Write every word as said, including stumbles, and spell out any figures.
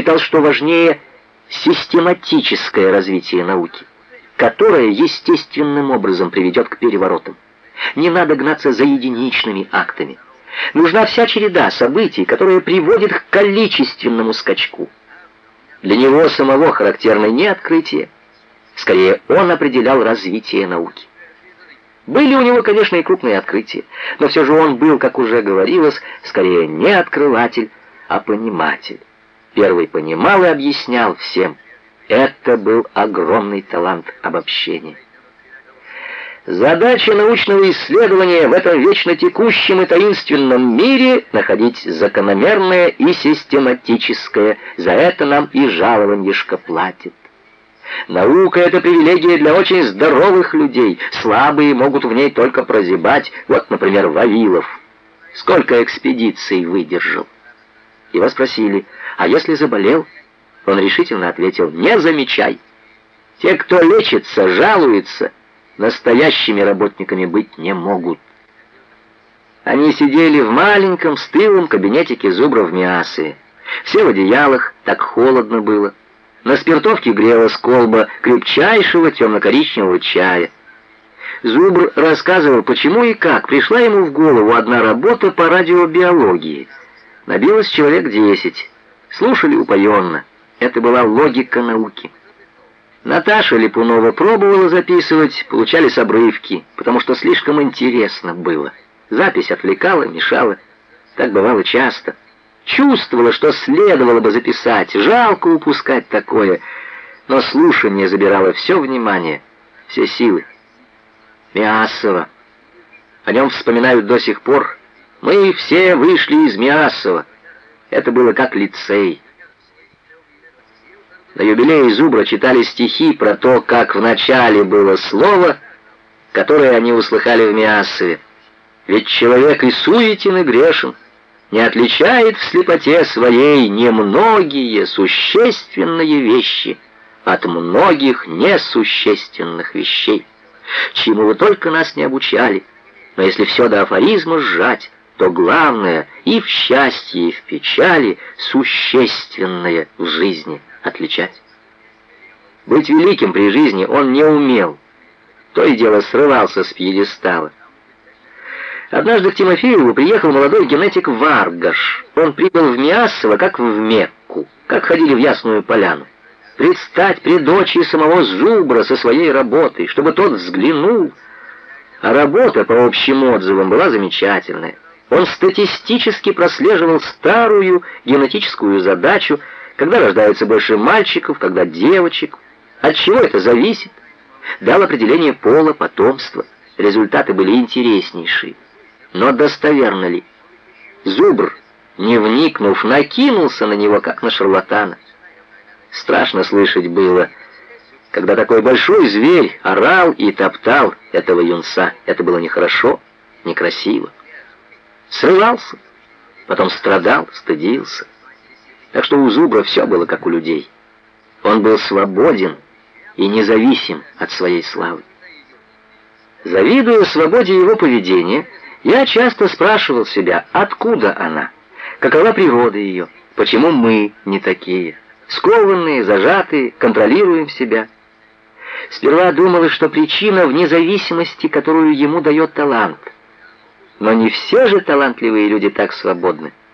считал, что важнее систематическое развитие науки, которое естественным образом приведет к переворотам. Не надо гнаться за единичными актами. Нужна вся череда событий, которая приводит к количественному скачку. Для него самого характерно не открытие, скорее он определял развитие науки. Были у него, конечно, и крупные открытия, но все же он был, как уже говорилось, скорее не открыватель, а пониматель. Первый понимал и объяснял всем. Это был огромный талант обобщения. Задача научного исследования в этом вечно текущем и таинственном мире — находить закономерное и систематическое. За это нам и жалованьишко платит. Наука — это привилегия для очень здоровых людей. Слабые могут в ней только прозябать. Вот, например, Вавилов. Сколько экспедиций выдержал? Его спросили: а если заболел? Он решительно ответил: не замечай. Те, кто лечится, жалуются, настоящими работниками быть не могут. Они сидели в маленьком стылом кабинетике Зубра в Миассове. Все в одеялах, так холодно было. На спиртовке грелась колба крепчайшего темно-коричневого чая. Зубр рассказывал, почему и как пришла ему в голову одна работа по радиобиологии. Набилось человек десять. Слушали упоенно. Это была логика науки. Наташа Липунова пробовала записывать, получались обрывки, потому что слишком интересно было. Запись отвлекала, мешала. Так бывало часто. Чувствовала, что следовало бы записать, жалко упускать такое, но слушание забирало все внимание, все силы. Миассово. О нем вспоминают до сих пор. Мы все вышли из Миассова. Это было как лицей. На юбилее Зубра читали стихи про то, как в начале было слово, которое они услыхали в Миассове. Ведь человек и суетен, и грешен, не отличает в слепоте своей немногие существенные вещи от многих несущественных вещей, чему вы только нас не обучали. Но если все до афоризма сжать, то главное и в счастье, и в печали существенное в жизни отличать. Быть великим при жизни он не умел, то и дело срывался с пьедестала. Однажды к Тимофееву приехал молодой генетик Варгаш. Он прибыл в Миассово, как в Мекку, как ходили в Ясную Поляну. Предстать пред очи самого Зубра со своей работой, чтобы тот взглянул. А работа, по общим отзывам, была замечательная. Он статистически прослеживал старую генетическую задачу, когда рождается больше мальчиков, когда девочек. От чего это зависит? Дал определение пола потомства. Результаты были интереснейшие. Но достоверно ли? Зубр, не вникнув, накинулся на него, как на шарлатана. Страшно слышать было, когда такой большой зверь орал и топтал этого юнца. Это было нехорошо, некрасиво. Срывался, потом страдал, стыдился. Так что у Зубра все было как у людей. Он был свободен и независим от своей славы. Завидуя свободе его поведения, я часто спрашивал себя, откуда она, какова природа ее, почему мы не такие, скованные, зажатые, контролируем себя. Сперва думалось, что причина в независимости, которую ему дает талант. Но не все же талантливые люди так свободны.